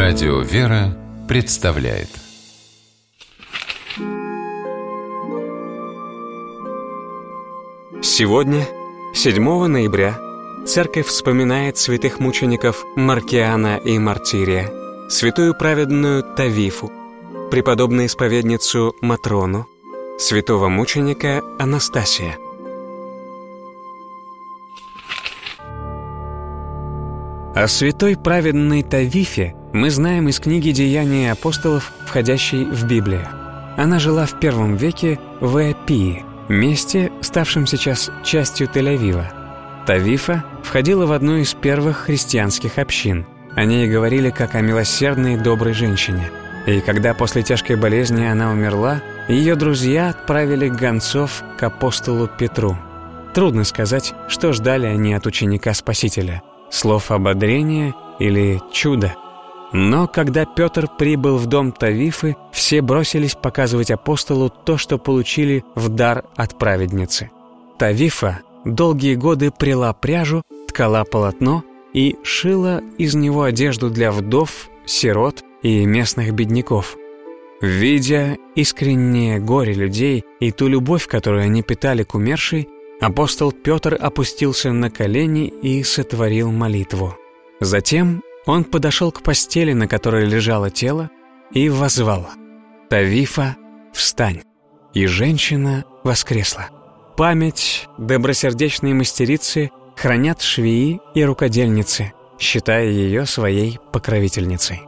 Радио «Вера» представляет. Сегодня, 7 ноября, Церковь вспоминает святых мучеников Маркиана и Мартирия, святую праведную Тавифу, преподобную исповедницу Матрону, святого мученика Анастасия. О святой праведной Тавифе мы знаем из книги «Деяния апостолов», входящей в Библию. Она жила в I веке в Иопии, месте, ставшем сейчас частью Тель-Авива. Тавифа входила в одну из первых христианских общин. О ней говорили как о милосердной и доброй женщине. И когда после тяжкой болезни она умерла, ее друзья отправили гонцов к апостолу Петру. Трудно сказать, что ждали они от ученика Спасителя – слов ободрения или чуда. Но когда Петр прибыл в дом Тавифы, все бросились показывать апостолу то, что получили в дар от праведницы. Тавифа долгие годы пряла пряжу, ткала полотно и шила из него одежду для вдов, сирот и местных бедняков. Видя искреннее горе людей и ту любовь, которую они питали к умершей, апостол Петр опустился на колени и сотворил молитву. Затем он подошел к постели, на которой лежало тело, и воззвал: «Тавифа, встань!» И женщина воскресла. Память добросердечной мастерицы хранят швеи и рукодельницы, считая ее своей покровительницей.